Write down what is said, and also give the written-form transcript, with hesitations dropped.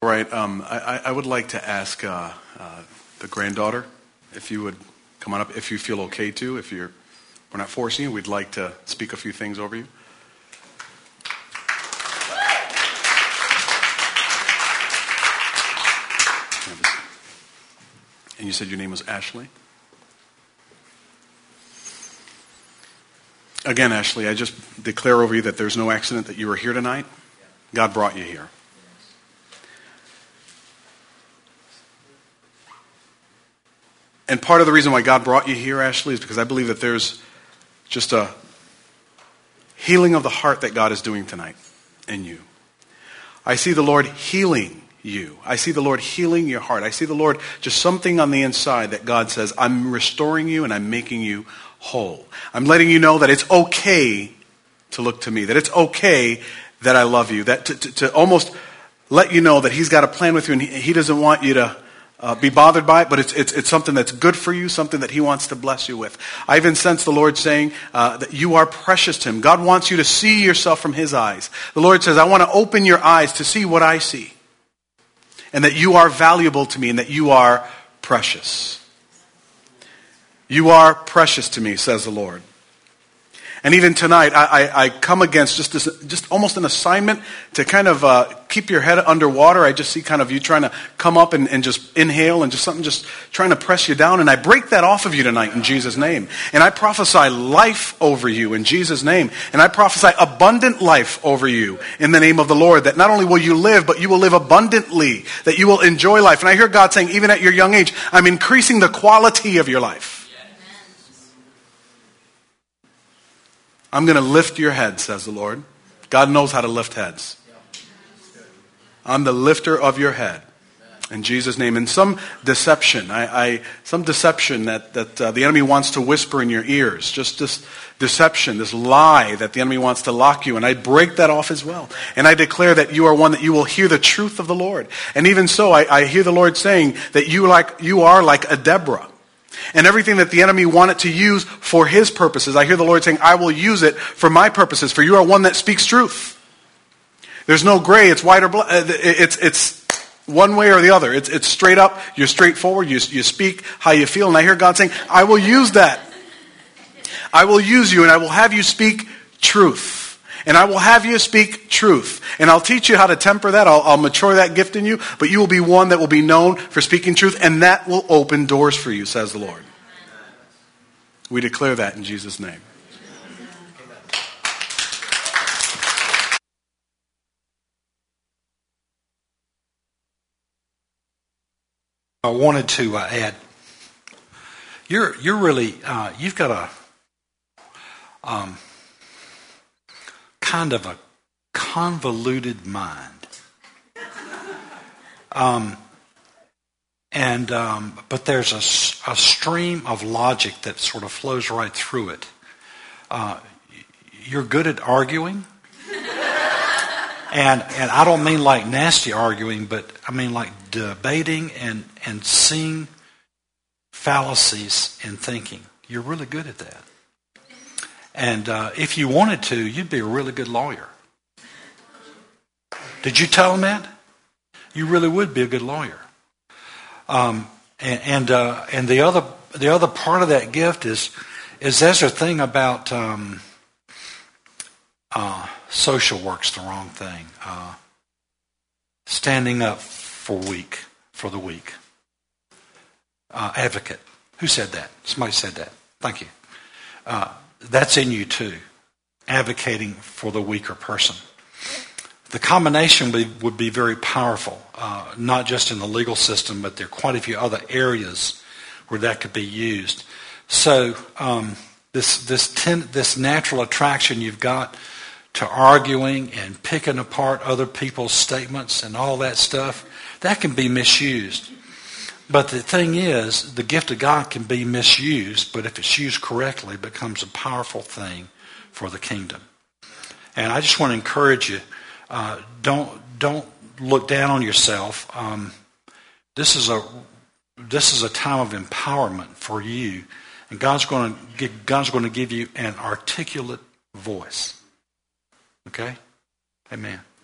Right. I would like to ask the granddaughter if you would come on up, if you feel okay to. We're not forcing you. We'd like to speak a few things over you. And you said your name was Ashley? Again, Ashley, I just declare over you that there's no accident that you were here tonight. God brought you here. And part of the reason why God brought you here, Ashley, is because I believe that there's just a healing of the heart that God is doing tonight in you. I see the Lord healing you. I see the Lord healing your heart. I see the Lord just something on the inside that God says, I'm restoring you and I'm making you whole. I'm letting you know that it's okay to look to me, that it's okay that I love you, that to almost let you know that He's got a plan with you and He doesn't want you to be bothered by it, but it's something that's good for you, something that He wants to bless you with. I even sense the Lord saying that you are precious to Him. God wants you to see yourself from His eyes. The Lord says, I want to open your eyes to see what I see. And that you are valuable to me and that you are precious. You are precious to me, says the Lord. And even tonight, I come against just almost an assignment to kind of keep your head underwater. I just see kind of you trying to come up and just inhale and just something just trying to press you down. And I break that off of you tonight in Jesus' name. And I prophesy life over you in Jesus' name. And I prophesy abundant life over you in the name of the Lord. That not only will you live, but you will live abundantly. That you will enjoy life. And I hear God saying, even at your young age, I'm increasing the quality of your life. I'm going to lift your head, says the Lord. God knows how to lift heads. I'm the lifter of your head. In Jesus' name. And some deception, some deception that the enemy wants to whisper in your ears. Just this deception, this lie that the enemy wants to lock you. And I break that off as well. And I declare that you are one that you will hear the truth of the Lord. And even so, I hear the Lord saying that you are like a Deborah. And everything that the enemy wanted to use for his purposes, I hear the Lord saying, I will use it for my purposes. For you are one that speaks truth. There's no gray, it's white or black. It's one way or the other. It's straight up, you're straightforward, you speak how you feel. And I hear God saying, I will use that. I will use you and I will have you speak truth. And I will have you speak truth. And I'll teach you how to temper that. I'll mature that gift in you. But you will be one that will be known for speaking truth. And that will open doors for you, says the Lord. We declare that in Jesus' name. I wanted to add, you're really, you've got a kind of a convoluted mind. But there's a stream of logic that sort of flows right through it. You're good at arguing. And I don't mean like nasty arguing, but I mean like debating and seeing fallacies in thinking. You're really good at that. And if you wanted to, you'd be a really good lawyer. Did you tell him that? You really would be a good lawyer. And the other part of that gift is there's a thing about social work's the wrong thing. Standing up for the weak. Advocate. Who said that? Somebody said that. Thank you. That's in you too. Advocating for the weaker person. The combination would be very powerful, not just in the legal system, but there are quite a few other areas where that could be used. So this natural attraction you've got to arguing and picking apart other people's statements and all that stuff, that can be misused. But the thing is, the gift of God can be misused, but if it's used correctly, it becomes a powerful thing for the kingdom. And I just want to encourage you, don't look down on yourself. This is a time of empowerment for you, and God's going to give you an articulate voice. Okay? Amen.